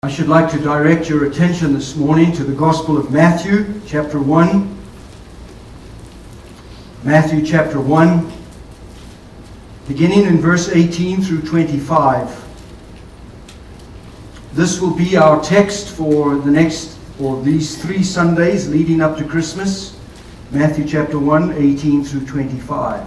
I should like to direct your attention this morning to the Gospel of Matthew, chapter 1. Matthew chapter 1, beginning in verse 18 through 25. This will be our text for these 3 Sundays leading up to Christmas. Matthew chapter 1, 18 through 25.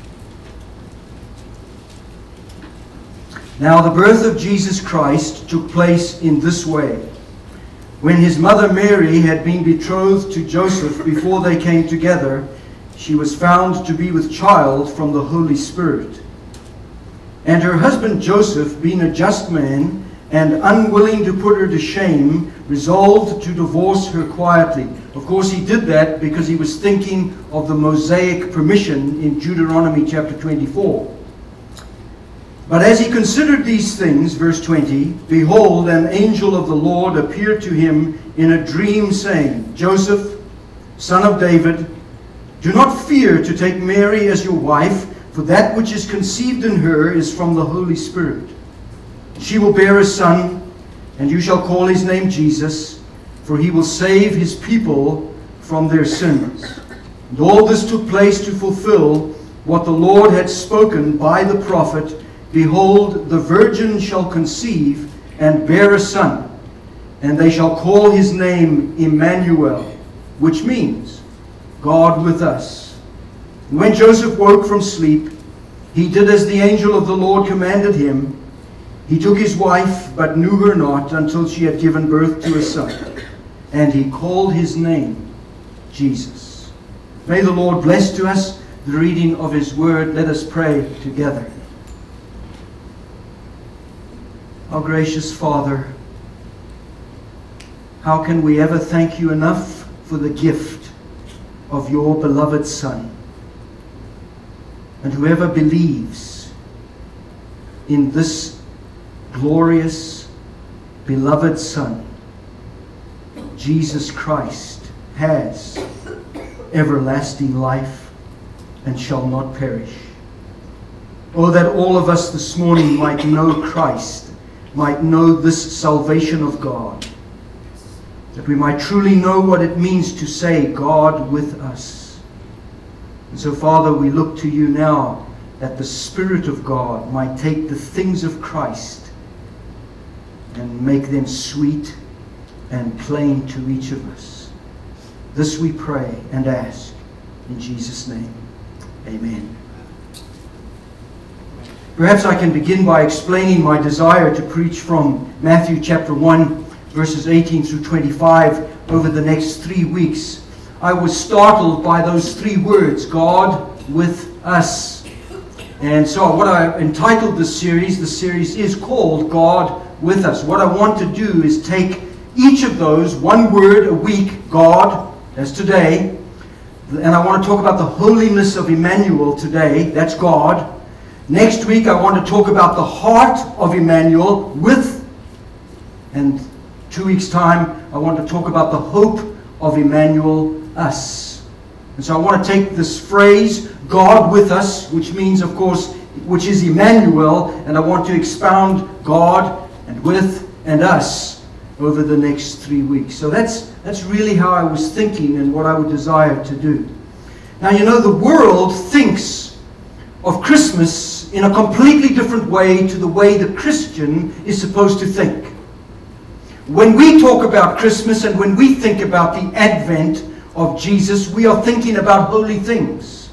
Now the birth of Jesus Christ took place in this way. When his mother Mary had been betrothed to Joseph before they came together, she was found to be with child from the Holy Spirit. And her husband Joseph, being a just man and unwilling to put her to shame, resolved to divorce her quietly. Of course, he did that because he was thinking of the Mosaic permission in Deuteronomy chapter 24. But as he considered these things, verse 20, behold, an angel of the Lord appeared to him in a dream, saying, Joseph, son of David, do not fear to take Mary as your wife, for that which is conceived in her is from the Holy Spirit. She will bear a son, and you shall call his name Jesus, for he will save his people from their sins. And all this took place to fulfill what the Lord had spoken by the prophet, behold, the virgin shall conceive and bear a son, and they shall call his name Emmanuel, which means God with us. And when Joseph woke from sleep, he did as the angel of the Lord commanded him. He took his wife, but knew her not until she had given birth to a son, and he called his name Jesus. May the Lord bless to us the reading of his word. Let us pray together. Our gracious Father, how can we ever thank you enough for the gift of your beloved Son? And whoever believes in this glorious, beloved Son, Jesus Christ, has everlasting life and shall not perish. Oh, that all of us this morning might know Christ, might know this salvation of God, that we might truly know what it means to say, God with us. And so, Father, we look to you now that the Spirit of God might take the things of Christ and make them sweet and plain to each of us. This we pray and ask in Jesus' name. Amen. Perhaps I can begin by explaining my desire to preach from Matthew chapter 1, verses 18 through 25 over the next 3 weeks. I was startled by those 3 words, God with us. And so what I entitled the series is called God with us. What I want to do is take each of those, one word a week, God, that's today. And I want to talk about the holiness of Emmanuel today, that's God. Next week, I want to talk about the heart of Emmanuel with, and 2 weeks' time, I want to talk about the hope of Emmanuel, us. And so I want to take this phrase, God with us, which means, of course, which is Emmanuel, and I want to expound God and with and us over the next 3 weeks. So that's really how I was thinking and what I would desire to do. Now, you know, the world thinks of Christmas in a completely different way to the way the Christian is supposed to think. When we talk about Christmas and when we think about the advent of Jesus, we are thinking about holy things.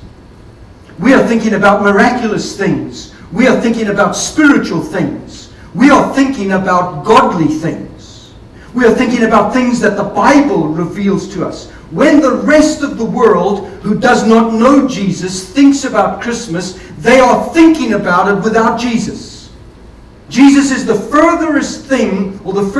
We are thinking about miraculous things. We are thinking about spiritual things. We are thinking about godly things. We are thinking about things that the Bible reveals to us. When the rest of the world who does not know Jesus thinks about Christmas, they are thinking about it without Jesus. Jesus is the furthest thing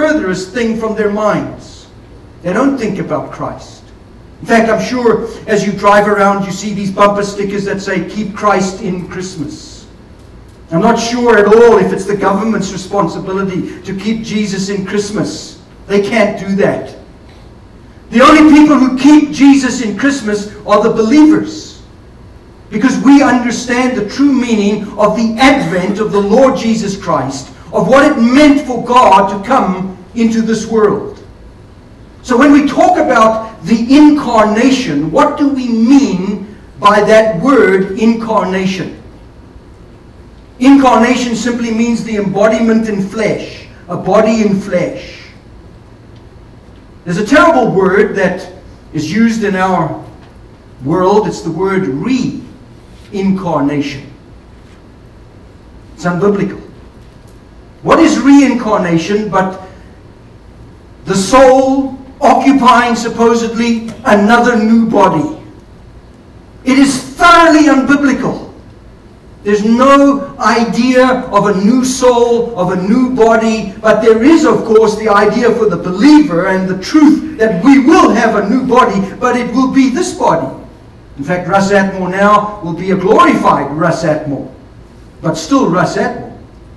from their minds. They don't think about Christ. In fact, I'm sure as you drive around, you see these bumper stickers that say, keep Christ in Christmas. I'm not sure at all if it's the government's responsibility to keep Jesus in Christmas. They can't do that. The only people who keep Jesus in Christmas are the believers. Because we understand the true meaning of the advent of the Lord Jesus Christ, of what it meant for God to come into this world. So when we talk about the incarnation, what do we mean by that word incarnation? Incarnation simply means the embodiment in flesh, a body in flesh. There's a terrible word that is used in our world. It's the word reincarnation. It's unbiblical. What is reincarnation but the soul occupying supposedly another new body? It is thoroughly unbiblical. There's no idea of a new soul, of a new body, but there is, of course, the idea for the believer and the truth that we will have a new body, but it will be this body. In fact, Russ Atmore now will be a glorified Russ Atmore, but still Russ Atmore.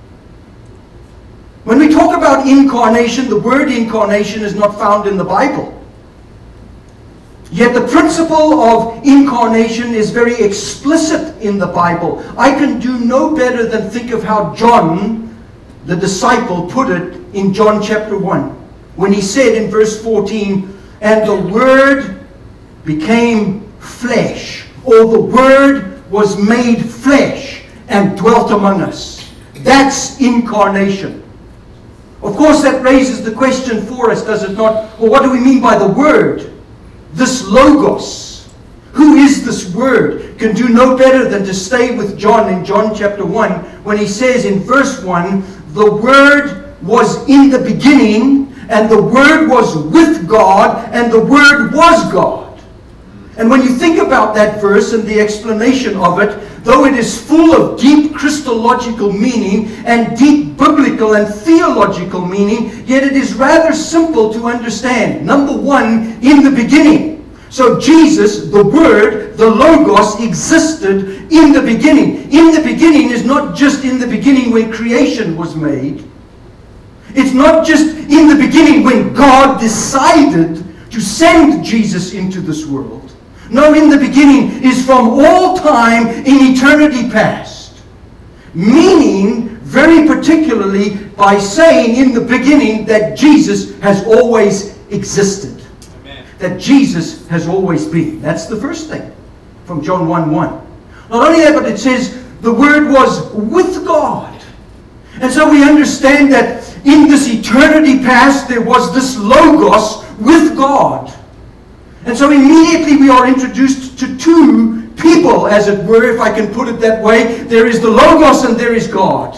When we talk about incarnation, the word incarnation is not found in the Bible. Yet the principle of incarnation is very explicit in the Bible. I can do no better than think of how John, the disciple, put it in John chapter 1. When he said in verse 14, "And the Word became flesh," or the Word was made flesh and dwelt among us. That's incarnation. Of course, that raises the question for us, does it not? Well, what do we mean by the Word? This Logos, who is this Word, can do no better than to stay with John in John chapter 1 when he says in verse 1, "The Word was in the beginning, and the Word was with God, and the Word was God." And when you think about that verse and the explanation of it, though it is full of deep Christological meaning and deep biblical and theological meaning, yet it is rather simple to understand. Number one, in the beginning. So Jesus, the Word, the Logos, existed in the beginning. In the beginning is not just in the beginning when creation was made. It's not just in the beginning when God decided to send Jesus into this world. No, in the beginning is from all time in eternity past. Meaning, very particularly, by saying in the beginning that Jesus has always existed. Amen. That Jesus has always been. That's the first thing from John 1:1. Not only that, but it says the Word was with God. And so we understand that in this eternity past there was this Logos with God. And so immediately we are introduced to two people, as it were, if I can put it that way. There is the Logos and there is God.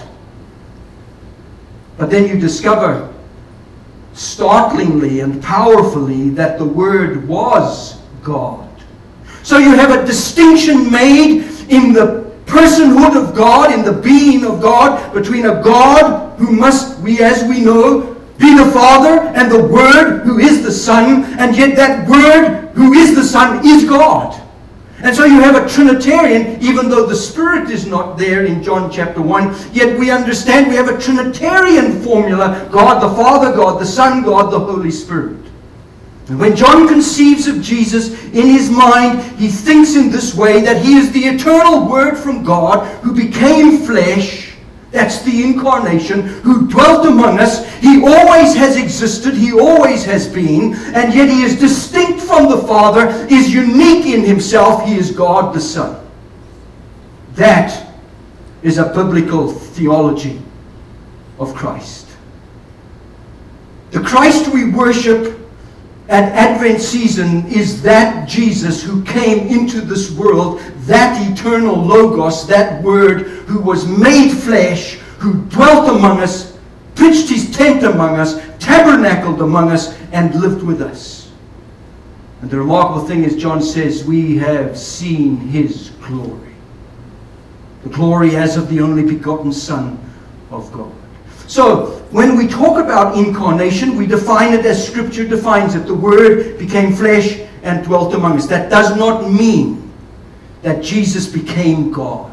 But then you discover, startlingly and powerfully, that the Word was God. So you have a distinction made in the personhood of God, in the being of God, between a God who must, as we know, be the Father, and the Word who is the Son, and yet that Word who is the Son is God. And so you have a Trinitarian, even though the Spirit is not there in John chapter 1, yet we understand we have a Trinitarian formula: God the Father, God the Son, God the Holy Spirit. And when John conceives of Jesus in his mind, he thinks in this way, that he is the eternal Word from God who became flesh. That's the incarnation, who dwelt among us. He always has existed, he always has been, and yet he is distinct from the Father, is unique in himself. He is God the Son. That is a biblical theology of Christ. The Christ we worship at Advent season is that Jesus who came into this world, that eternal Logos, that Word who was made flesh, who dwelt among us, pitched his tent among us, tabernacled among us, and lived with us. And the remarkable thing is, John says, we have seen his glory. The glory as of the only begotten Son of God. So, when we talk about incarnation, we define it as Scripture defines it. The Word became flesh and dwelt among us. That does not mean that Jesus became God.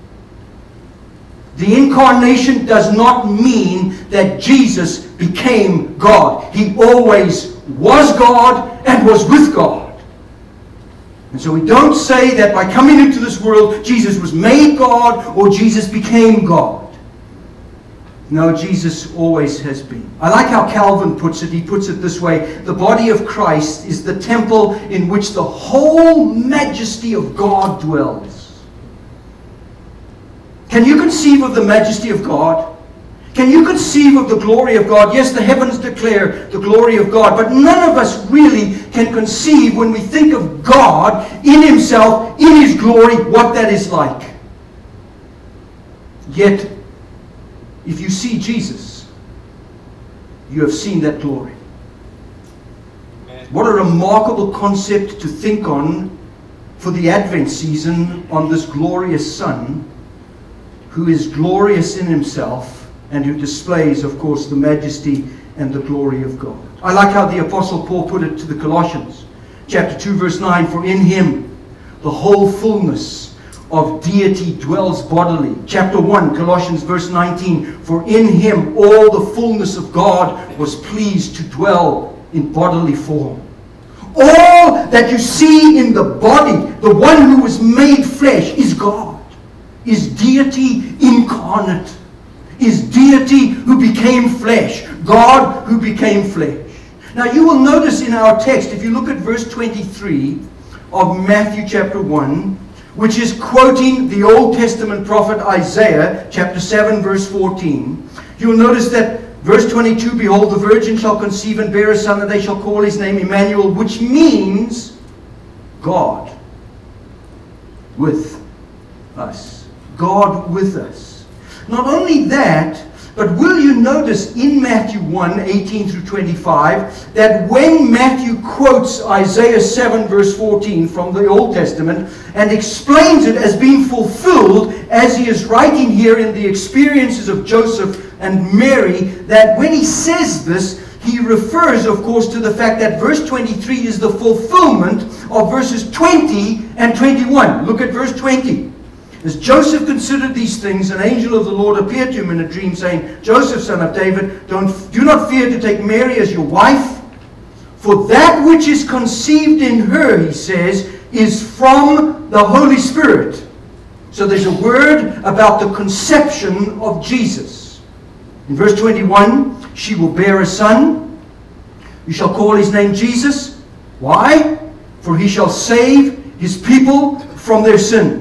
The incarnation does not mean that Jesus became God. He always was God and was with God. And so we don't say that by coming into this world, Jesus was made God or Jesus became God. No, Jesus always has been. I like how Calvin puts it. He puts it this way: the body of Christ is the temple in which the whole majesty of God dwells. Can you conceive of the majesty of God? Can you conceive of the glory of God? Yes, the heavens declare the glory of God, but none of us really can conceive, when we think of God in Himself, in His glory, what that is like. Yet, if you see Jesus, you have seen that glory. What a remarkable concept to think on for the Advent season, on this glorious Son, who is glorious in Himself and who displays, of course, the majesty and the glory of God. I like how the Apostle Paul put it to the Colossians, chapter 2, verse 9, for in Him the whole fullness of deity dwells bodily. Chapter 1, Colossians verse 19, for in Him all the fullness of God was pleased to dwell in bodily form. All that you see in the body, the one who was made flesh, is God, is deity incarnate, is deity who became flesh, God who became flesh. Now you will notice in our text, if you look at verse 23 of Matthew chapter 1, which is quoting the Old Testament prophet Isaiah, chapter 7, verse 14. You'll notice that verse 22, behold, the virgin shall conceive and bear a son, and they shall call his name Emmanuel, which means God with us. God with us. Not only that, but will you notice in Matthew 1, 18 through 25, that when Matthew quotes Isaiah 7, verse 14 from the Old Testament and explains it as being fulfilled as he is writing here in the experiences of Joseph and Mary, that when he says this, he refers, of course, to the fact that verse 23 is the fulfillment of verses 20 and 21. Look at verse 20. As Joseph considered these things, an angel of the Lord appeared to him in a dream, saying, Joseph, son of David, do not fear to take Mary as your wife, for that which is conceived in her, he says, is from the Holy Spirit. So there's a word about the conception of Jesus. In verse 21, she will bear a son. You shall call his name Jesus. Why? For he shall save his people from their sins.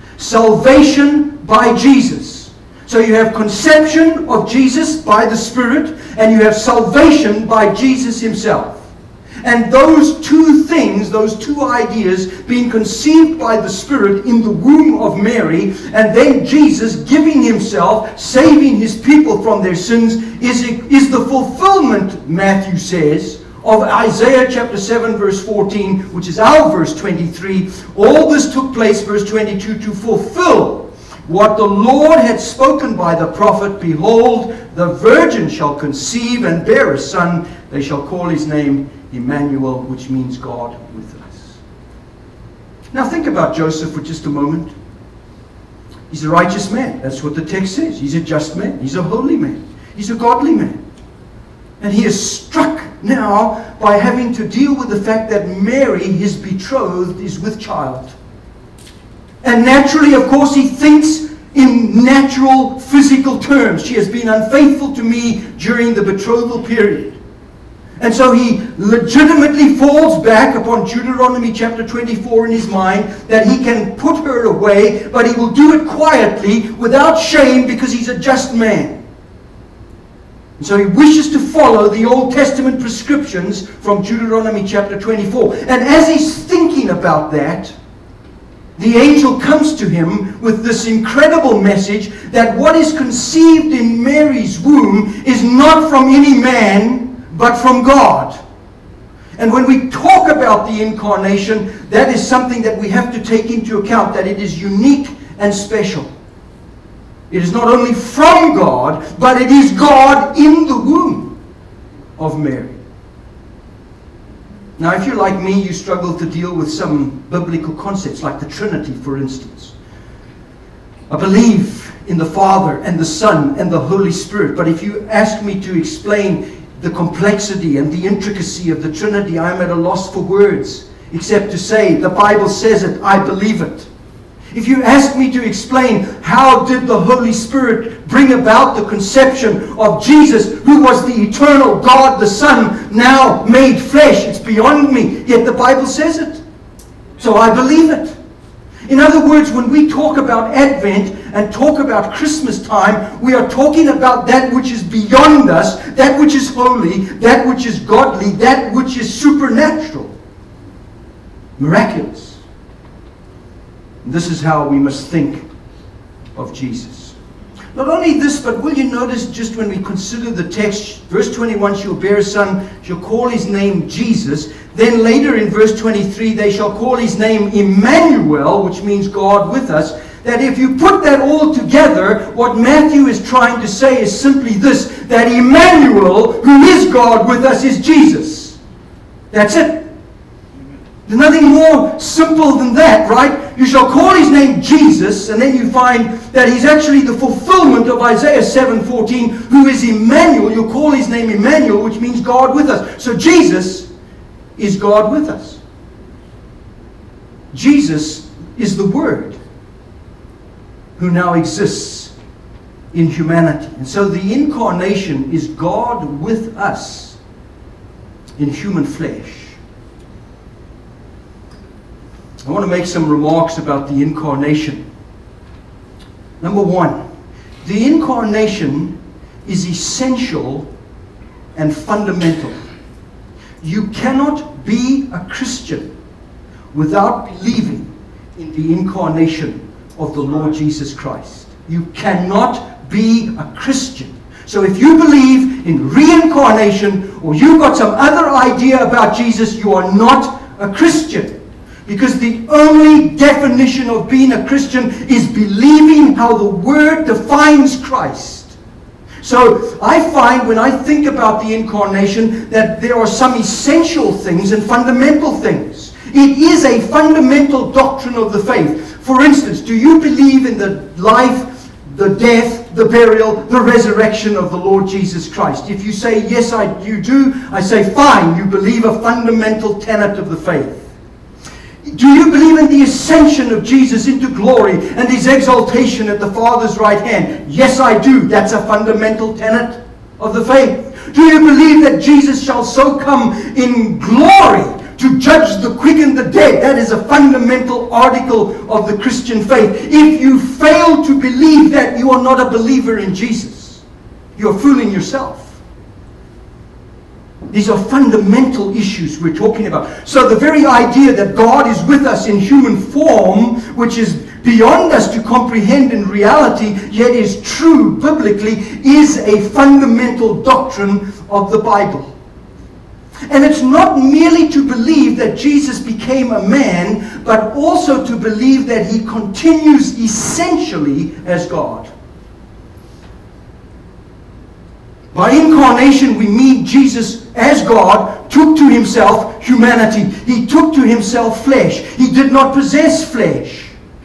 Salvation by Jesus. So you have conception of Jesus by the Spirit, and you have salvation by Jesus Himself. And those two things, those two ideas, being conceived by the Spirit in the womb of Mary, and then Jesus giving Himself, saving His people from their sins, is the fulfillment, Matthew says, of Isaiah chapter 7 verse 14, which is our verse 23. All this took place, verse 22, to fulfill what the Lord had spoken by the prophet. Behold, the virgin shall conceive and bear a son. They shall call his name Emmanuel, which means God with us. Now think about Joseph for just a moment. He's a righteous man. That's what the text says. He's a just man. He's a holy man. He's a godly man. And he is struck now by having to deal with the fact that Mary, his betrothed, is with child. And naturally, of course, he thinks in natural, physical terms. She has been unfaithful to me during the betrothal period. And so he legitimately falls back upon Deuteronomy chapter 24 in his mind, that he can put her away, but he will do it quietly, without shame, because he's a just man. And so he wishes to follow the Old Testament prescriptions from Deuteronomy chapter 24. And as he's thinking about that, the angel comes to him with this incredible message that what is conceived in Mary's womb is not from any man, but from God. And when we talk about the incarnation, that is something that we have to take into account, that it is unique and special. It is not only from God, but it is God in the womb of Mary. Now, if you're like me, you struggle to deal with some biblical concepts, like the Trinity, for instance. I believe in the Father and the Son and the Holy Spirit, but if you ask me to explain the complexity and the intricacy of the Trinity, I am at a loss for words, except to say, the Bible says it, I believe it. If you ask me to explain how did the Holy Spirit bring about the conception of Jesus, who was the eternal God, the Son, now made flesh, it's beyond me. Yet the Bible says it. So I believe it. In other words, when we talk about Advent and talk about Christmas time, we are talking about that which is beyond us, that which is holy, that which is godly, that which is supernatural, miraculous. This is how we must think of Jesus. Not only this, but will you notice just when we consider the text, verse 21, she'll bear a son, she'll call his name Jesus. Then later in verse 23, they shall call his name Emmanuel, which means God with us. That if you put that all together, what Matthew is trying to say is simply this, that Emmanuel, who is God with us, is Jesus. That's it. There's nothing more simple than that, right? You shall call his name Jesus, and then you find that he's actually the fulfillment of Isaiah 7:14, who is Emmanuel. You'll call his name Emmanuel, which means God with us. So Jesus is God with us. Jesus is the Word who now exists in humanity. And so the incarnation is God with us in human flesh. I want to make some remarks about the incarnation. Number one, the incarnation is essential and fundamental. You cannot be a Christian without believing in the incarnation of the Lord Jesus Christ. You cannot be a Christian. So if you believe in reincarnation or you've got some other idea about Jesus, you are not a Christian. Because the only definition of being a Christian is believing how the Word defines Christ. So I find when I think about the incarnation that there are some essential things and fundamental things. It is a fundamental doctrine of the faith. For instance, do you believe in the life, the death, the burial, the resurrection of the Lord Jesus Christ? If you say, yes, you do, I say, fine, you believe a fundamental tenet of the faith. Do you believe in the ascension of Jesus into glory and his exaltation at the Father's right hand? Yes, I do. That's a fundamental tenet of the faith. Do you believe that Jesus shall so come in glory to judge the quick and the dead? That is a fundamental article of the Christian faith. If you fail to believe that, you are not a believer in Jesus. You are fooling yourself. These are fundamental issues we're talking about. So the very idea that God is with us in human form, which is beyond us to comprehend in reality, yet is true biblically, is a fundamental doctrine of the Bible. And it's not merely to believe that Jesus became a man, but also to believe that he continues essentially as God. By incarnation, we mean Jesus as God took to himself humanity. He took to himself flesh. He did not possess flesh.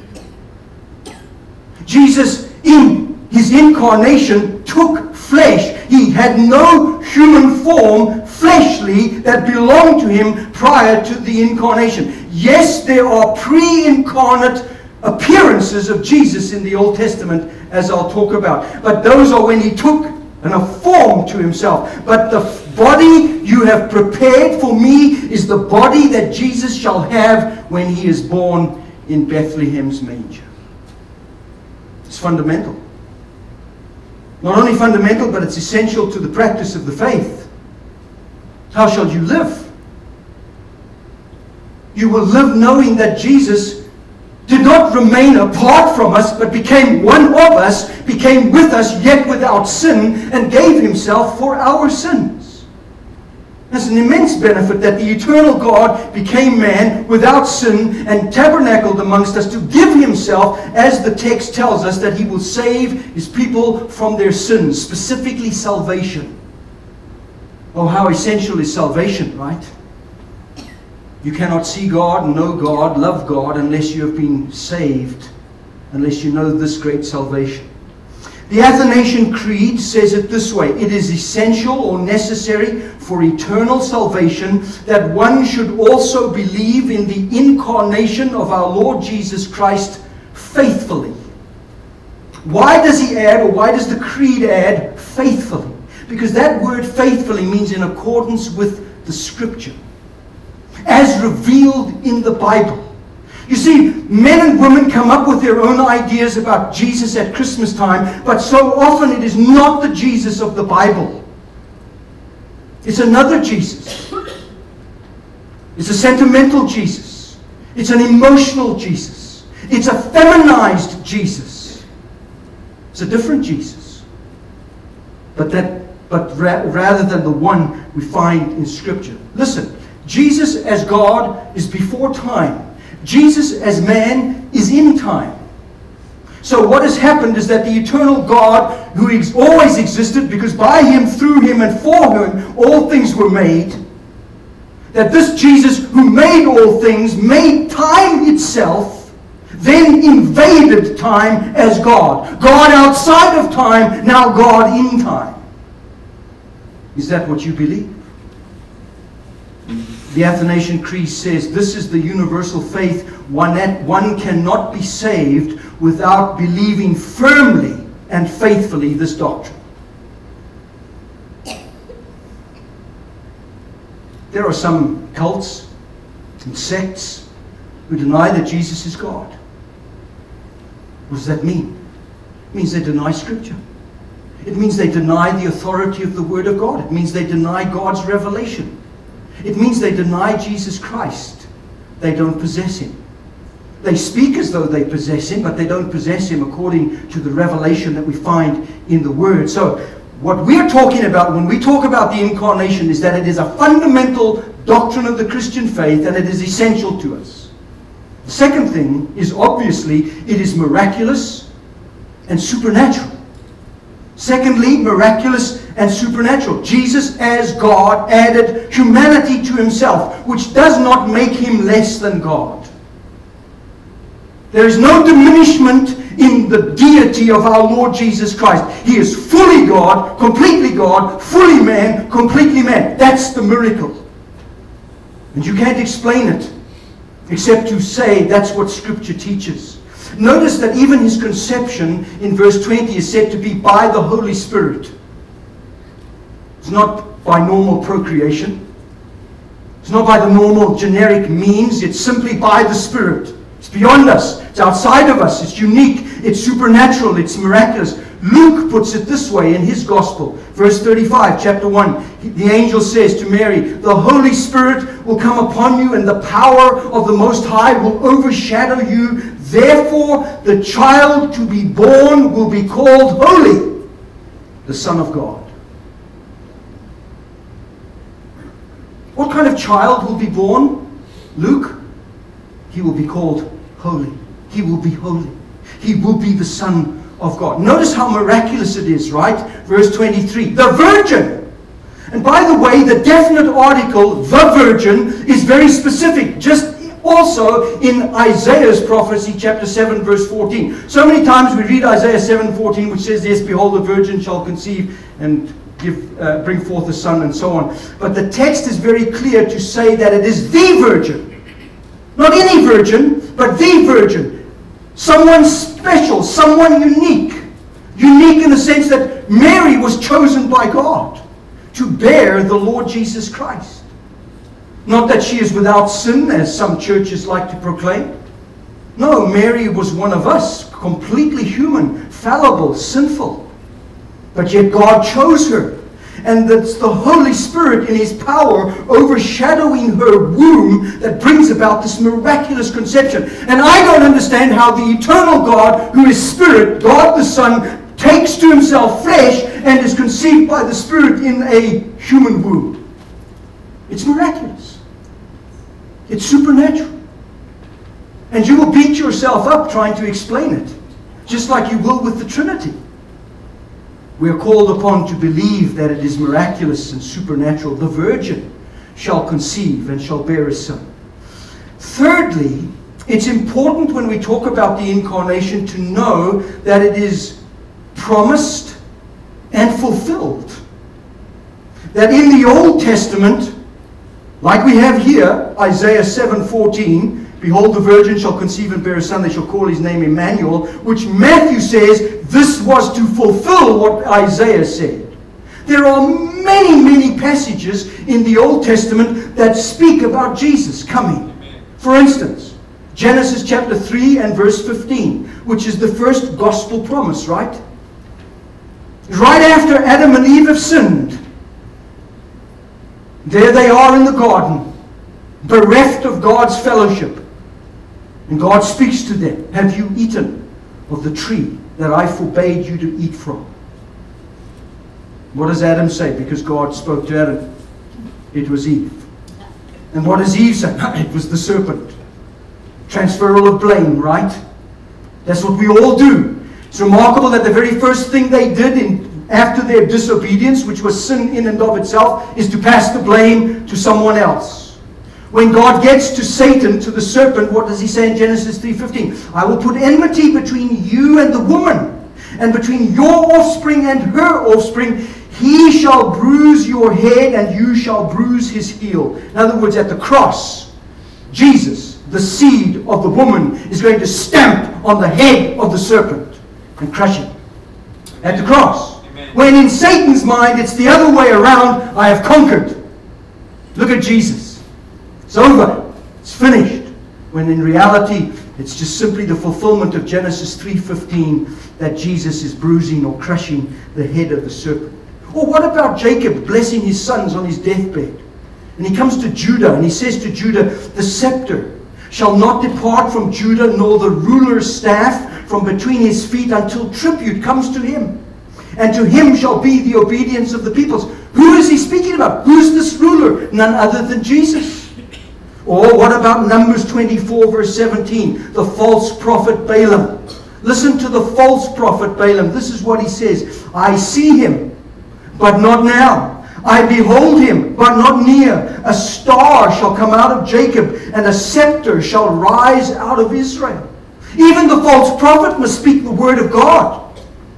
Jesus, in his incarnation, took flesh. He had no human form, fleshly, that belonged to him prior to the incarnation. Yes, there are pre-incarnate appearances of Jesus in the Old Testament, as I'll talk about. But those are when he took a form to himself. But the body you have prepared for me is the body that Jesus shall have when he is born in Bethlehem's manger. It's fundamental. Not only fundamental, but it's essential to the practice of the faith. How shall you live? You will live knowing that Jesus did not remain apart from us, but became one of us, became with us, yet without sin, and gave himself for our sins. That's an immense benefit that the eternal God became man without sin and tabernacled amongst us to give himself, as the text tells us, that he will save his people from their sins, specifically salvation. Oh, how essential is salvation, right? You cannot see God, know God, love God unless you have been saved, unless you know this great salvation. The Athanasian Creed says it this way: it is essential or necessary for eternal salvation that one should also believe in the incarnation of our Lord Jesus Christ faithfully. Why does he add, or why does the creed add faithfully? Because that word faithfully means in accordance with the Scripture, as revealed in the Bible. You see, men and women come up with their own ideas about Jesus at Christmas time, but so often it is not the Jesus of the Bible. It's another Jesus. It's a sentimental Jesus. It's an emotional Jesus. It's a feminized Jesus. It's a different Jesus. Rather than the one we find in Scripture. Listen, Jesus as God is before time. Jesus as man is in time. So what has happened is that the eternal God, who always existed, because by Him, through Him, and for Him, all things were made, that this Jesus who made all things, made time itself, then invaded time as God. God outside of time, now God in time. Is that what you believe? The Athanasian Creed says, this is the universal faith. One cannot be saved without believing firmly and faithfully this doctrine. There are some cults and sects who deny that Jesus is God. What does that mean? It means they deny Scripture. It means they deny the authority of the Word of God. It means they deny God's revelation. It means they deny Jesus Christ. They don't possess Him. They speak as though they possess Him, but they don't possess Him according to the revelation that we find in the Word. So, what we're talking about when we talk about the incarnation is that it is a fundamental doctrine of the Christian faith and it is essential to us. The second thing is obviously it is miraculous and supernatural. Secondly, miraculous and supernatural. Jesus as God added humanity to Himself, which does not make Him less than God. There is no diminishment in the deity of our Lord Jesus Christ. He is fully God, fully man, completely man. That's the miracle. And you can't explain it except to say that's what Scripture teaches. Notice that even His conception in verse 20 is said to be by the Holy Spirit. It's not by normal procreation. It's not by the normal generic means. It's simply by the Spirit. It's beyond us. It's outside of us. It's unique. It's supernatural. It's miraculous. Luke puts it this way in his Gospel. Verse 35, chapter 1. The angel says to Mary, the Holy Spirit will come upon you and the power of the Most High will overshadow you. Therefore, the child to be born will be called Holy, the Son of God. What kind of child will be born? Luke? He will be called Holy. He will be holy. He will be the Son of God. Notice how miraculous it is, right? Verse 23. The Virgin. And by the way, the definite article, the Virgin, is very specific. Just also in Isaiah's prophecy, chapter 7, verse 14. So many times we read Isaiah 7:14, which says, yes, behold, the virgin shall conceive and bring forth a son, and so on. But the text is very clear to say that it is the Virgin. Not any virgin, but the Virgin. Someone special, someone unique. Unique in the sense that Mary was chosen by God to bear the Lord Jesus Christ. Not that she is without sin, as some churches like to proclaim. No, Mary was one of us, completely human, fallible, sinful. But yet God chose her. And that's the Holy Spirit in His power overshadowing her womb that brings about this miraculous conception. And I don't understand how the eternal God, who is Spirit, God the Son, takes to Himself flesh and is conceived by the Spirit in a human womb. It's miraculous. It's supernatural. And you will beat yourself up trying to explain it, just like you will with the Trinity. We are called upon to believe that it is miraculous and supernatural. The Virgin shall conceive and shall bear a son. Thirdly, it's important when we talk about the incarnation to know that it is promised and fulfilled. That in the Old Testament, like we have here, Isaiah 7:14, Behold, the virgin shall conceive and bear a son. They shall call his name Emmanuel, which Matthew says this was to fulfill what Isaiah said. There are many, many passages in the Old Testament that speak about Jesus coming. For instance, Genesis chapter 3 and verse 15, which is the first gospel promise, right? Right after Adam and Eve have sinned, there they are in the garden, bereft of God's fellowship. And God speaks to them, have you eaten of the tree that I forbade you to eat from? What does Adam say? Because God spoke to Adam, it was Eve. And what does Eve say? It was the serpent. Transferal of blame, right? That's what we all do. It's remarkable that the very first thing they did after their disobedience, which was sin in and of itself, is to pass the blame to someone else. When God gets to Satan, to the serpent, what does he say in Genesis 3:15? I will put enmity between you and the woman, and between your offspring and her offspring. He shall bruise your head, and you shall bruise his heel. In other words, at the cross, Jesus, the seed of the woman, is going to stamp on the head of the serpent and crush him. At the cross. Amen. When in Satan's mind, it's the other way around. I have conquered. Look at Jesus. It's over. It's finished. When in reality, it's just simply the fulfillment of Genesis 3:15 that Jesus is bruising or crushing the head of the serpent. Or what about Jacob blessing his sons on his deathbed? And he comes to Judah and he says to Judah, the scepter shall not depart from Judah, nor the ruler's staff from between his feet, until tribute comes to him. And to him shall be the obedience of the peoples. Who is he speaking about? Who is this ruler? None other than Jesus. Or what about Numbers 24 verse 17? The false prophet Balaam. Listen to the false prophet Balaam. This is what he says. I see him, but not now. I behold him, but not near. A star shall come out of Jacob, and a scepter shall rise out of Israel. Even the false prophet must speak the word of God.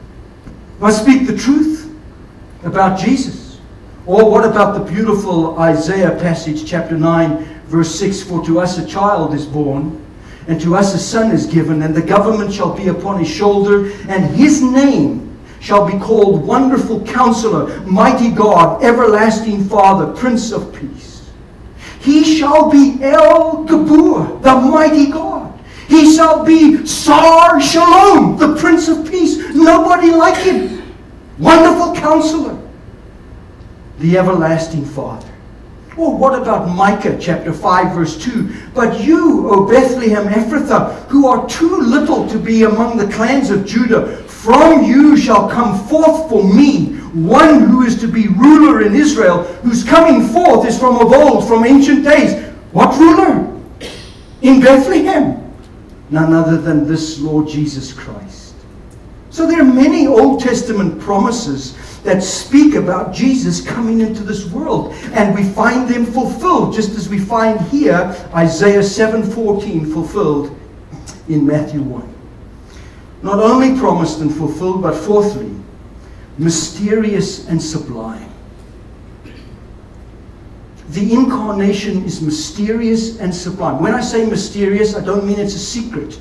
Must speak the truth about Jesus. Or what about the beautiful Isaiah passage, chapter 9, verse 6? For to us a child is born, and to us a son is given, and the government shall be upon his shoulder, and his name shall be called Wonderful Counselor, Mighty God, Everlasting Father, Prince of Peace. He shall be El Gabor, the Mighty God. He shall be Sar Shalom, the Prince of Peace. Nobody like him. Wonderful Counselor, the Everlasting Father. Or what about Micah chapter 5 verse 2? But you, O Bethlehem Ephrathah, who are too little to be among the clans of Judah, from you shall come forth for me one who is to be ruler in Israel, whose coming forth is from of old, from ancient days. What ruler? In Bethlehem. None other than this Lord Jesus Christ. So there are many Old Testament promises that speak about Jesus coming into this world. And we find them fulfilled, just as we find here Isaiah 7:14 fulfilled in Matthew 1. Not only promised and fulfilled, but fourthly, mysterious and sublime. The incarnation is mysterious and sublime. When I say mysterious, I don't mean it's a secret.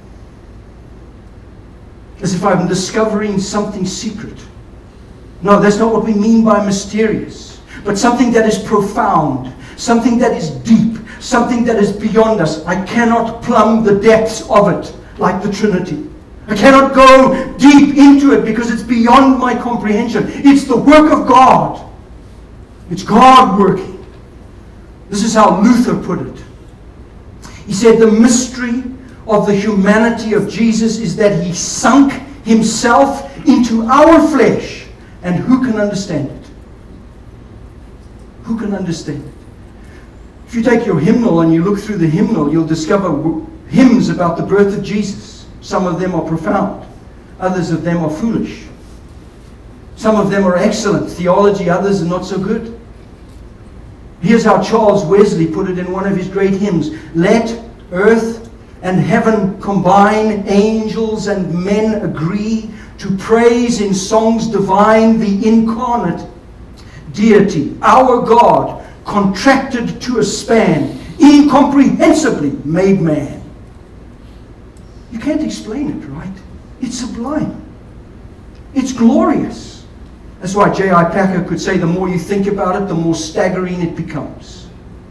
As if I'm discovering something secret. No, that's not what we mean by mysterious. But something that is profound, something that is deep, something that is beyond us. I cannot plumb the depths of it like the Trinity. I cannot go deep into it because it's beyond my comprehension. It's the work of God. It's God working. This is how Luther put it. He said the mystery of the humanity of Jesus is that he sunk himself into our flesh. And who can understand it? Who can understand it? If you take your hymnal and you look through the hymnal, you'll discover hymns about the birth of Jesus. Some of them are profound. Others of them are foolish. Some of them are excellent theology. Others are not so good. Here's how Charles Wesley put it in one of his great hymns. Let earth and heaven combine, angels and men agree, to praise in songs divine the incarnate deity, our God, contracted to a span, incomprehensibly made man. You can't explain it, right? It's sublime. It's glorious. That's why J.I. Packer could say the more you think about it, the more staggering it becomes.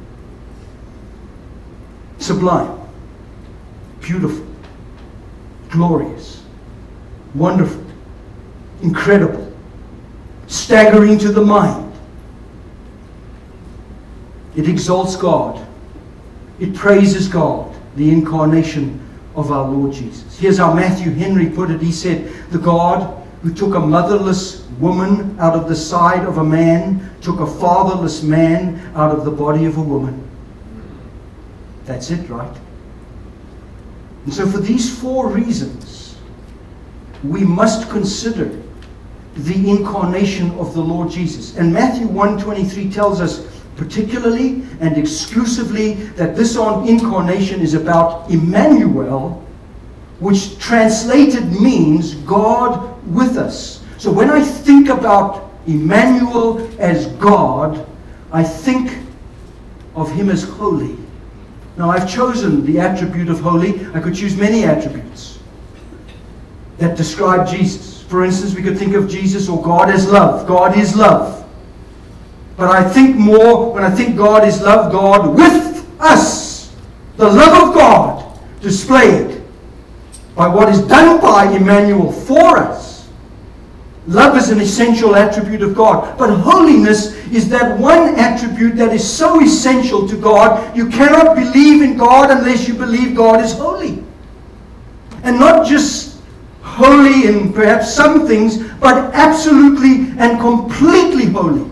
Sublime. Beautiful. Glorious. Wonderful. Incredible. Staggering to the mind. It exalts God. It praises God, the incarnation of our Lord Jesus. Here's how Matthew Henry put it. He said, the God who took a motherless woman out of the side of a man took a fatherless man out of the body of a woman. That's it, right? And so for these 4 reasons, we must consider the incarnation of the Lord Jesus. And Matthew 1:23 tells us particularly and exclusively that this incarnation is about Emmanuel, which translated means God with us. So when I think about Emmanuel as God, I think of him as holy. Now I've chosen the attribute of holy. I could choose many attributes that describe Jesus. For instance, we could think of Jesus or God as love. God is love. But I think more, when I think God is love, God with us. The love of God displayed by what is done by Emmanuel for us. Love is an essential attribute of God. But holiness is that one attribute that is so essential to God, you cannot believe in God unless you believe God is holy. And not just holy in perhaps some things, but absolutely and completely holy.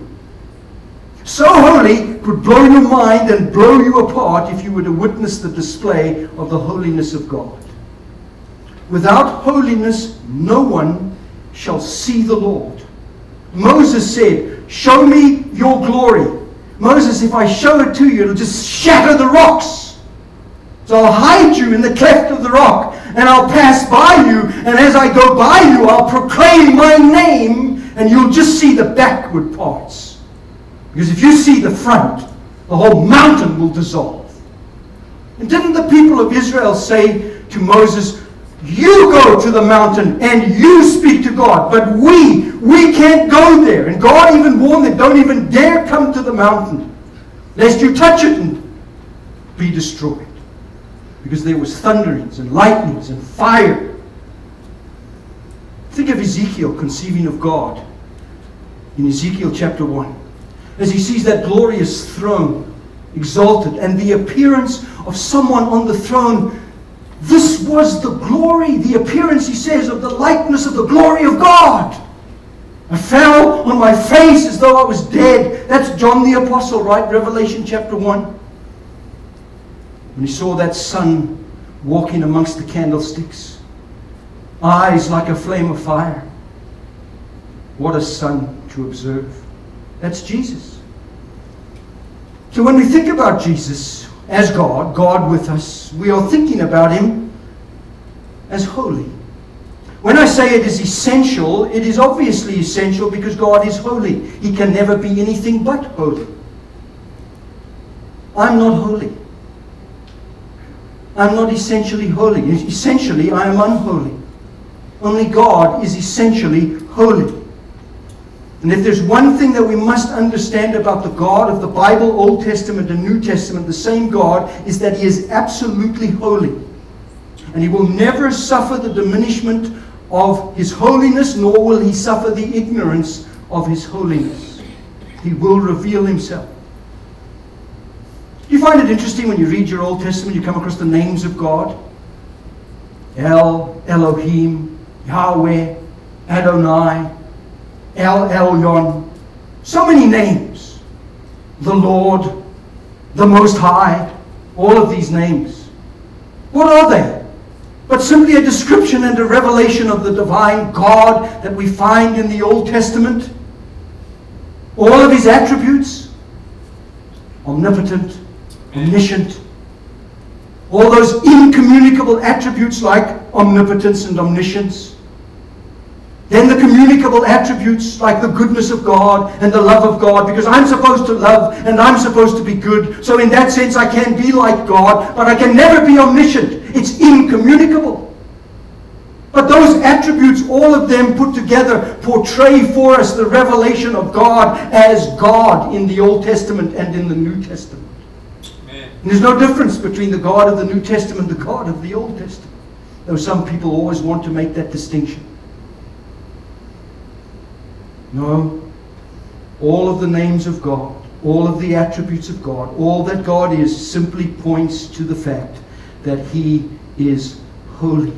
So holy, it would blow your mind and blow you apart if you were to witness the display of the holiness of God. Without holiness, no one shall see the Lord. Moses said, show me your glory. Moses, if I show it to you, it'll just shatter the rocks. So I'll hide you in the cleft of the rock, and I'll pass by you, and as I go by you, I'll proclaim my name, and you'll just see the backward parts. Because if you see the front, the whole mountain will dissolve. And didn't the people of Israel say to Moses, you go to the mountain and you speak to God, but we can't go there. And God even warned them, don't even dare come to the mountain, lest you touch it and be destroyed. Because there was thunderings and lightnings and fire. Think of Ezekiel conceiving of God in Ezekiel chapter 1. As he sees that glorious throne exalted and the appearance of someone on the throne. This was the glory, the appearance, he says, of the likeness of the glory of God. I fell on my face as though I was dead. That's John the Apostle, right? Revelation chapter 1. When he saw that Son walking amongst the candlesticks, eyes like a flame of fire. What a Son to observe. That's Jesus. So when we think about Jesus as God, God with us, we are thinking about him as holy. When I say it is essential, it is obviously essential because God is holy. He can never be anything but holy. I'm not holy. I'm not essentially holy. Essentially, I am unholy. Only God is essentially holy. And if there's one thing that we must understand about the God of the Bible, Old Testament and New Testament, the same God, is that he is absolutely holy. And he will never suffer the diminishment of his holiness, nor will he suffer the ignorance of his holiness. He will reveal himself. Do you find it interesting when you read your Old Testament, you come across the names of God? El, Elohim, Yahweh, Adonai, El Elyon. So many names. The Lord, the Most High. All of these names. What are they? But simply a description and a revelation of the divine God that we find in the Old Testament. All of his attributes. Omnipotent, omniscient. All those incommunicable attributes like omnipotence and omniscience. Then the communicable attributes like the goodness of God and the love of God, because I'm supposed to love and I'm supposed to be good. So in that sense I can be like God, but I can never be omniscient. It's incommunicable. But those attributes, all of them put together, portray for us the revelation of God as God in the Old Testament and in the New Testament. Amen. And there's no difference between the God of the New Testament and the God of the Old Testament. Though some people always want to make that distinction. No. All of the names of God, all of the attributes of God, all that God is simply points to the fact that He is holy.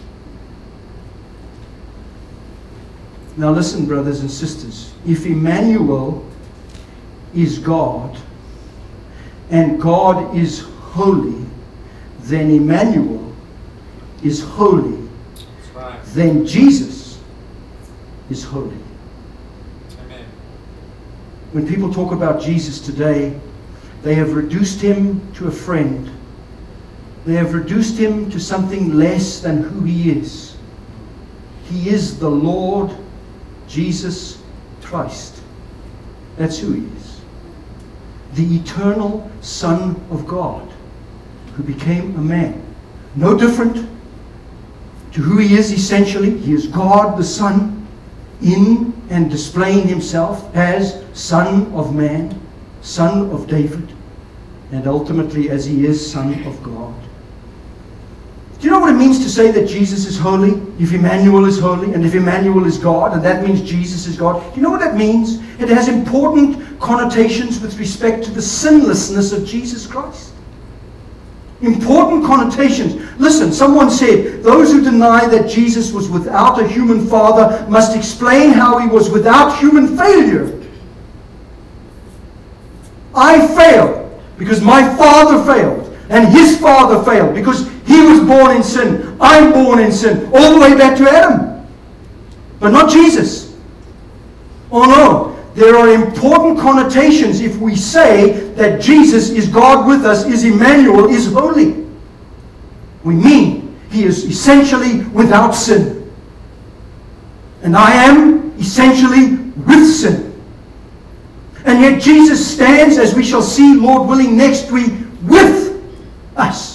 Now listen, brothers and sisters. If Emmanuel is God, and God is holy, then Emmanuel is holy. That's right. Then Jesus is holy. Amen. When people talk about Jesus today, they have reduced Him to a friend. They have reduced Him to something less than who He is. He is the Lord Jesus Christ. That's who He is. The eternal Son of God who became a man. No different to who He is essentially. He is God the Son in and displaying Himself as Son of Man, Son of David, and ultimately as He is Son of God. Do you know what it means to say that Jesus is holy? If Emmanuel is holy, and if Emmanuel is God, and that means Jesus is God. Do you know what that means? It has important connotations with respect to the sinlessness of Jesus Christ. Important connotations. Listen, someone said, those who deny that Jesus was without a human father must explain how He was without human failure. I failed because my father failed, and his father failed because he was born in sin. I'm born in sin. All the way back to Adam. But not Jesus. Oh no. There are important connotations if we say that Jesus is God with us, is Emmanuel, is holy. We mean He is essentially without sin. And I am essentially with sin. And yet Jesus stands, as we shall see, Lord willing, next week, with us.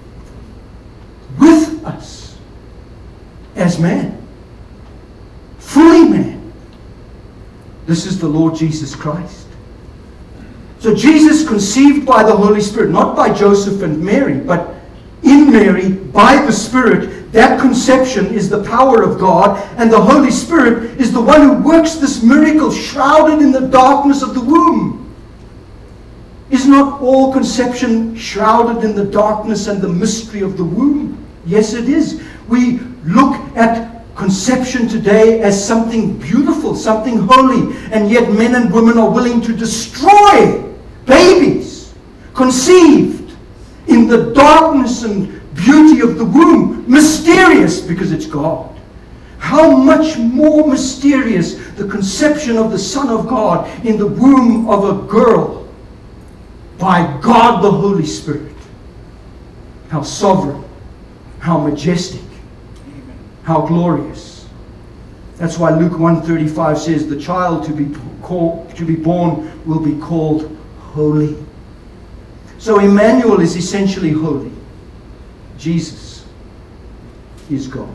With us as man, fully man. This is the Lord Jesus Christ. So Jesus conceived by the Holy Spirit, not by Joseph and Mary, but in Mary by the Spirit. That conception is the power of God, and the Holy Spirit is the one who works this miracle shrouded in the darkness of the womb. Is not all conception shrouded in the darkness and the mystery of the womb? Yes, it is. We look at conception today as something beautiful, something holy, and yet men and women are willing to destroy babies conceived in the darkness and beauty of the womb. Mysterious because it's God. How much more mysterious the conception of the Son of God in the womb of a girl by God the Holy Spirit. How sovereign. How majestic. How glorious. That's why Luke 1:35 says the child to be born will be called holy. So Emmanuel is essentially holy. Jesus is God.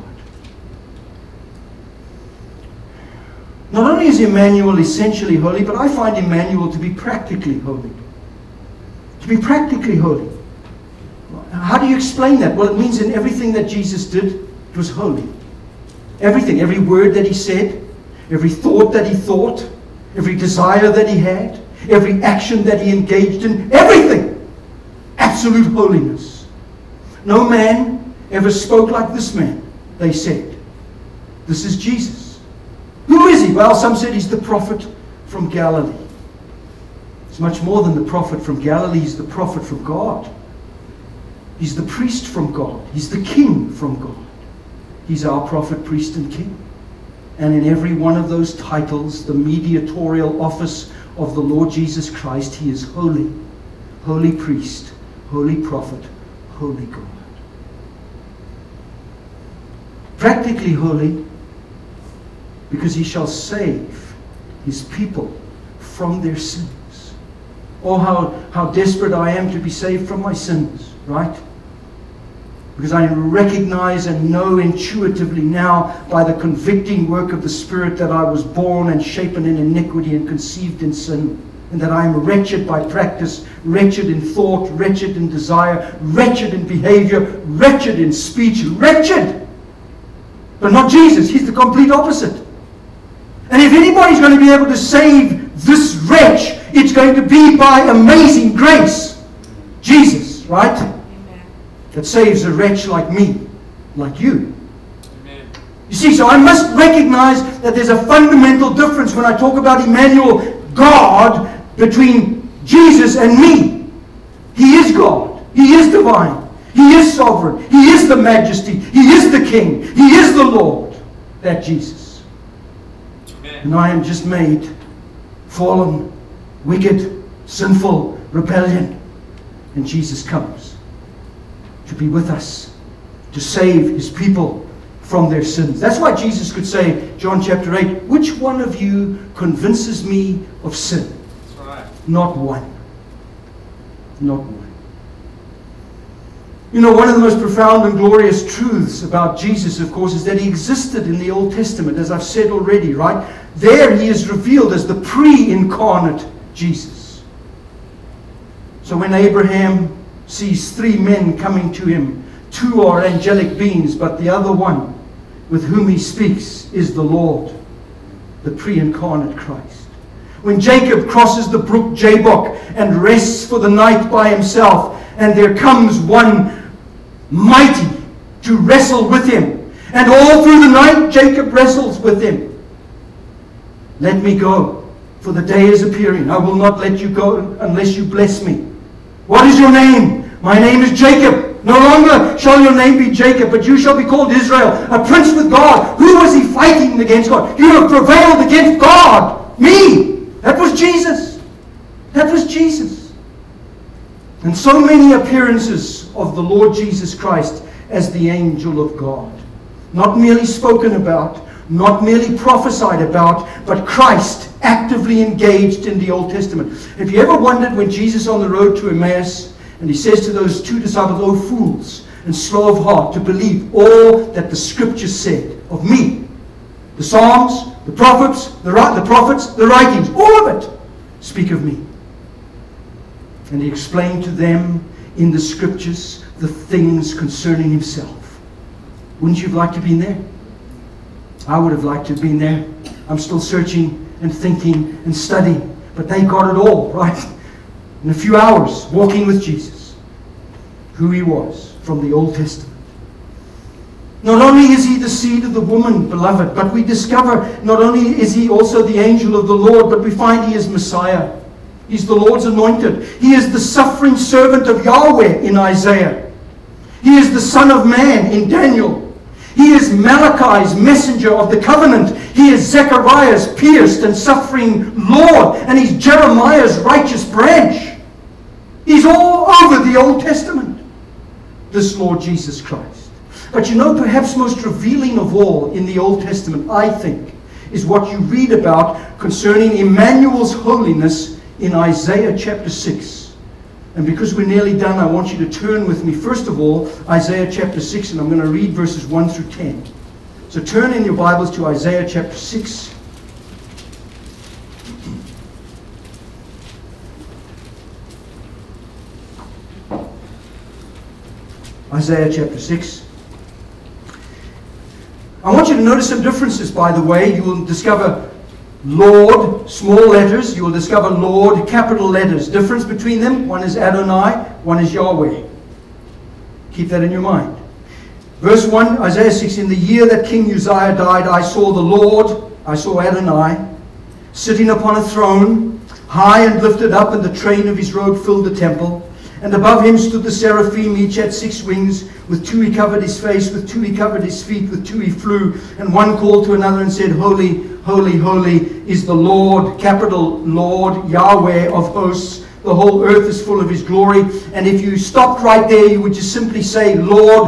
Not only is Emmanuel essentially holy, but I find Emmanuel to be practically holy. To be practically holy. How do you explain that? Well, it means in everything that Jesus did, it was holy. Everything, every word that He said, every thought that He thought, every desire that He had, every action that He engaged in, everything. Absolute holiness. No man ever spoke like this man, they said. This is Jesus. Who is He? Well, some said He's the prophet from Galilee. He's much more than the prophet from Galilee. He's the prophet from God. He's the priest from God. He's the king from God. He's our prophet, priest, and king. And in every one of those titles, the mediatorial office of the Lord Jesus Christ, He is holy. Holy priest, holy prophet, holy God. because he shall save his people from their sins. Oh, how desperate I am to be saved from my sins, right? Because I recognize and know intuitively now by the convicting work of the Spirit that I was born and shapen in iniquity and conceived in sin, and that I am wretched by practice, wretched in thought, wretched in desire, wretched in behavior, wretched in speech, wretched. But not Jesus. He's the complete opposite. And if anybody's going to be able to save this wretch, it's going to be by amazing grace. Jesus, right? Amen. That saves a wretch like me, like you. Amen. You see, so I must recognize that there's a fundamental difference when I talk about Emmanuel, God, between Jesus and me. He is God. He is divine. He is sovereign. He is the majesty. He is the King. He is the Lord. That Jesus. Amen. And I am just made fallen, wicked, sinful, rebellion. And Jesus comes to be with us, to save his people from their sins. That's why Jesus could say, John chapter 8, which one of you convinces me of sin? That's right. Not one. Not one. You know, one of the most profound and glorious truths about Jesus, of course, is that he existed in the Old Testament, as I've said already, right? There he is revealed as the pre-incarnate Jesus. So when Abraham sees three men coming to him, two are angelic beings, but the other one with whom he speaks is the Lord, the pre-incarnate Christ. When Jacob crosses the brook Jabbok and rests for the night by himself, and there comes one mighty to wrestle with him, and all through the night Jacob wrestles with him. Let me go, for the day is appearing. I will not let you go unless you bless me. What is your name? My name is Jacob. No longer shall your name be Jacob, but you shall be called Israel, a prince with God. Who was he fighting against God? You have prevailed against God. Me. That was Jesus. That was Jesus. And so many appearances of the Lord Jesus Christ as the angel of God. Not merely spoken about, not merely prophesied about, but Christ actively engaged in the Old Testament. Have you ever wondered when Jesus on the road to Emmaus, and he says to those two disciples, "O fools and slow of heart to believe all that the Scriptures said of me." The Psalms, the prophets, the writings, all of it speak of me. And he explained to them in the Scriptures the things concerning himself. Wouldn't you have liked to have been there? I would have liked to have been there. I'm still searching and thinking and studying. But they got it all, right? In a few hours, walking with Jesus. Who he was from the Old Testament. Not only is he the seed of the woman, beloved, but we discover not only is he also the angel of the Lord, but we find he is Messiah. He's the Lord's anointed. He is the suffering servant of Yahweh in Isaiah. He is the Son of Man in Daniel. He is Malachi's messenger of the covenant. He is Zechariah's pierced and suffering Lord. And he's Jeremiah's righteous branch. He's all over the Old Testament, this Lord Jesus Christ. But you know, perhaps most revealing of all in the Old Testament, I think, is what you read about concerning Emmanuel's holiness in Isaiah chapter 6. And because we're nearly done, I want you to turn with me, first of all, Isaiah chapter 6, and I'm going to read verses 1 through 10. So turn in your Bibles to Isaiah chapter 6. Isaiah chapter 6. I want you to notice some differences, by the way. You will discover Lord, small letters. You will discover Lord, capital letters. Difference between them, one is Adonai, one is Yahweh. Keep that in your mind. Verse 1, Isaiah 6, in the year that King Uzziah died, I saw the Lord, I saw Adonai, sitting upon a throne, high and lifted up, and the train of his robe filled the temple. And above him stood the seraphim, each had 6 wings. With 2 he covered his face, with 2 he covered his feet, with 2 he flew. And one called to another and said, Holy, holy, holy is the Lord, capital Lord, Yahweh of hosts. The whole earth is full of his glory. And if you stopped right there, you would just simply say, Lord,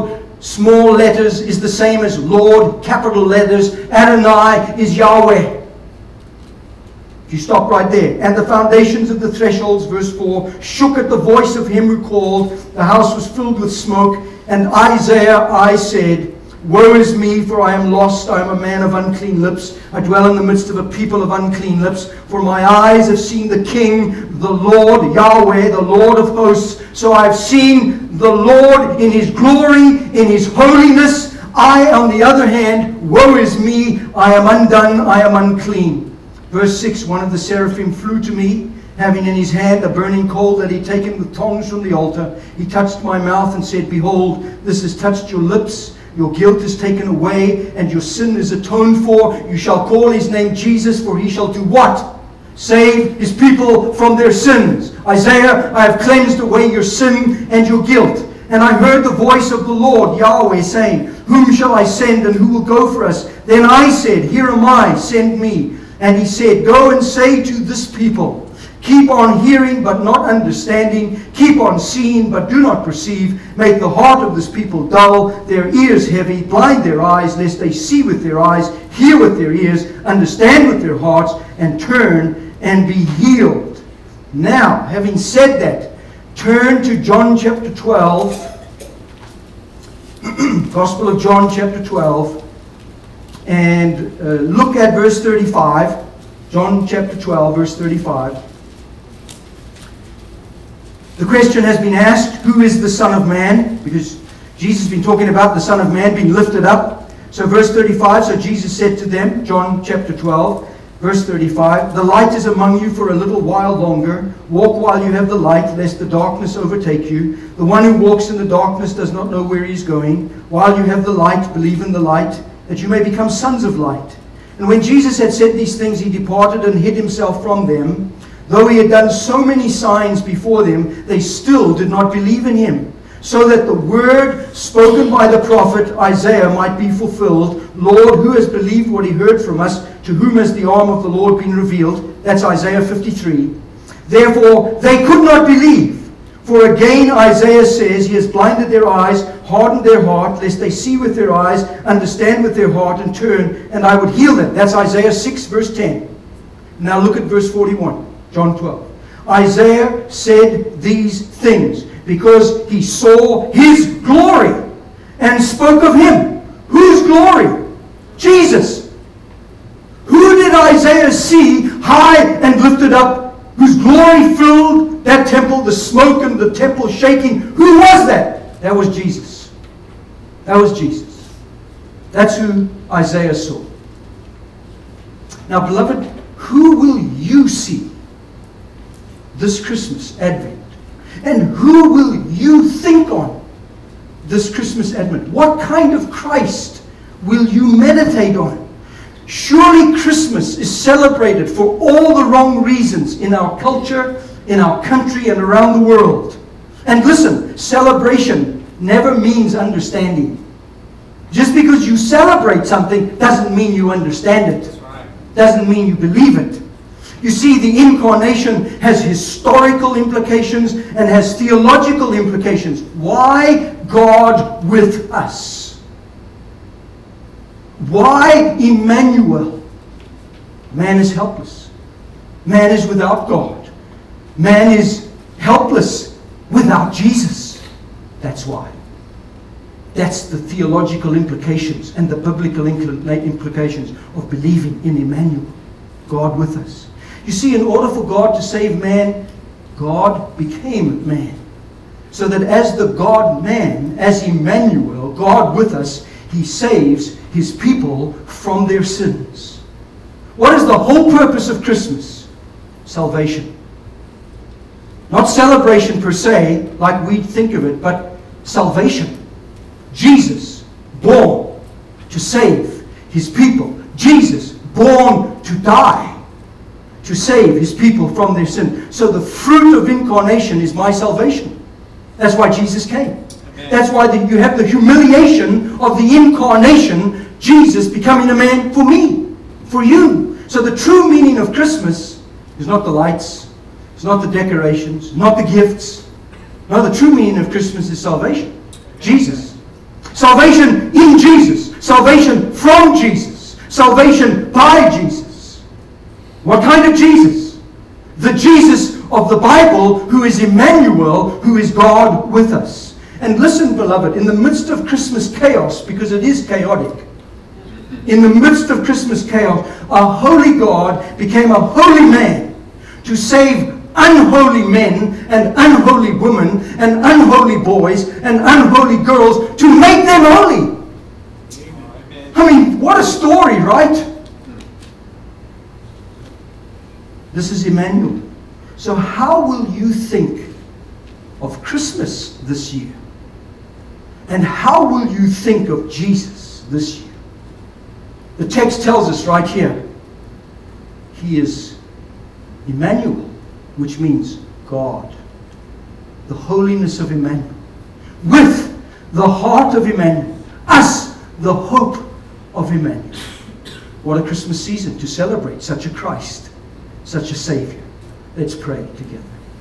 small letters is the same as Lord, capital letters. Adonai is Yahweh. If you stop right there. And the foundations of the thresholds, verse 4, shook at the voice of him who called. The house was filled with smoke. And Isaiah, I said, woe is me, for I am lost. I am a man of unclean lips. I dwell in the midst of a people of unclean lips. For my eyes have seen the King, the Lord, Yahweh, the Lord of hosts. So I have seen the Lord in his glory, in his holiness. I, on the other hand, woe is me. I am undone. I am unclean. Verse 6, one of the seraphim flew to me, having in his hand a burning coal that he had taken with tongs from the altar. He touched my mouth and said, behold, this has touched your lips. Your guilt is taken away, and your sin is atoned for. You shall call his name Jesus, for he shall do what? Save his people from their sins. Isaiah, I have cleansed away your sin and your guilt. And I heard the voice of the Lord, Yahweh, saying, whom shall I send, and who will go for us? Then I said, here am I, send me. And he said, go and say to this people, keep on hearing but not understanding, keep on seeing but do not perceive, make the heart of this people dull, their ears heavy, blind their eyes, lest they see with their eyes, hear with their ears, understand with their hearts, and turn and be healed. Now, having said that, turn to John chapter 12, Gospel of John chapter 12, and look at verse 35. John chapter 12, verse 35. The question has been asked, who is the Son of Man? Because Jesus has been talking about the Son of Man being lifted up. So verse 35, so Jesus said to them, John chapter 12, verse 35, the light is among you for a little while longer. Walk while you have the light, lest the darkness overtake you. The one who walks in the darkness does not know where he is going. While you have the light, believe in the light, that you may become sons of light. And when Jesus had said these things, he departed and hid himself from them. Though he had done so many signs before them, they still did not believe in him. So that the word spoken by the prophet Isaiah might be fulfilled, Lord, who has believed what he heard from us? To whom has the arm of the Lord been revealed? That's Isaiah 53. Therefore, they could not believe. For again Isaiah says, he has blinded their eyes, hardened their heart, lest they see with their eyes, understand with their heart, and turn, and I would heal them. That's Isaiah 6, verse 10. Now look at verse 41, John 12. Isaiah said these things because he saw his glory and spoke of him. Whose glory? Jesus. Who did Isaiah see high and lifted up, whose glory filled that temple, the smoke and the temple shaking? Who was that? That was Jesus. That was Jesus. That's who Isaiah saw. Now, beloved, who will you see this Christmas Advent? And who will you think on this Christmas Advent? What kind of Christ will you meditate on? Surely Christmas is celebrated for all the wrong reasons in our culture, in our country, and around the world. And listen, celebration never means understanding. Just because you celebrate something doesn't mean you understand it. Doesn't mean you believe it. You see, the incarnation has historical implications and has theological implications. Why God with us? Why Emmanuel? Man is helpless. Man is without God. Man is helpless without Jesus. That's why. That's the theological implications and the biblical implications of believing in Emmanuel, God with us. You see, in order for God to save man, God became man. So that as the God-man, as Emmanuel, God with us, He saves His people from their sins. What is the whole purpose of Christmas? Salvation. Not celebration per se, like we think of it, but salvation. Jesus, born to save His people. Jesus, born to die to save His people from their sin. So the fruit of incarnation is my salvation. That's why Jesus came. Amen. That's why you have the humiliation of the incarnation, Jesus becoming a man for me, for you. So the true meaning of Christmas is not the lights, it's not the decorations, not the gifts. No, the true meaning of Christmas is salvation. Jesus. Salvation in Jesus. Salvation from Jesus. Salvation by Jesus. What kind of Jesus? The Jesus of the Bible, who is Emmanuel, who is God with us. And listen, beloved, in the midst of Christmas chaos, because it is chaotic, in the midst of Christmas chaos, a holy God became a holy man to save unholy men and unholy women and unholy boys and unholy girls, to make them holy. I mean, what a story, right? This is Emmanuel. So how will you think of Christmas this year? And how will you think of Jesus this year? The text tells us right here, He is Emmanuel, which means God. The holiness of Emmanuel. With the heart of Emmanuel. Us, the hope of Emmanuel. What a Christmas season to celebrate such a Christ, such a Savior. Let's pray together.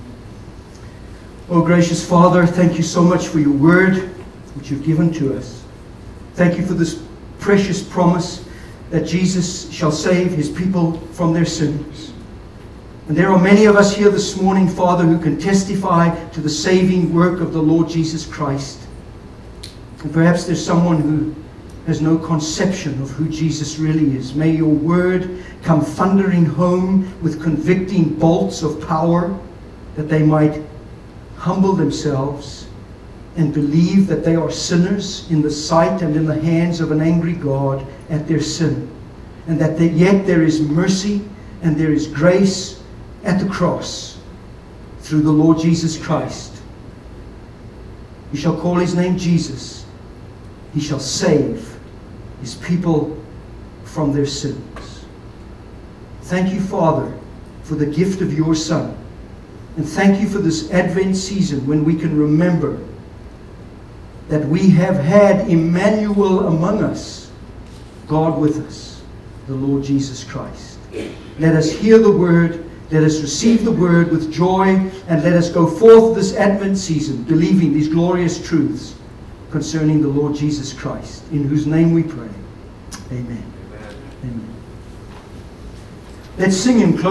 Oh, gracious Father, thank you so much for your word which you've given to us. Thank you for this precious promise that Jesus shall save His people from their sins. And there are many of us here this morning, Father, who can testify to the saving work of the Lord Jesus Christ. And perhaps there's someone who has no conception of who Jesus really is. May your word come thundering home with convicting bolts of power, that they might humble themselves and believe that they are sinners in the sight and in the hands of an angry God at their sin. And that yet there is mercy and there is grace at the cross through the Lord Jesus Christ. You shall call His name Jesus. He shall save His people from their sins. Thank you, Father, for the gift of your Son. And thank you for this Advent season when we can remember that we have had Emmanuel among us, God with us, the Lord Jesus Christ. Let us hear the word, let us receive the word with joy, and let us go forth this Advent season believing these glorious truths concerning the Lord Jesus Christ, in whose name we pray. Amen. Amen. Let's sing in close.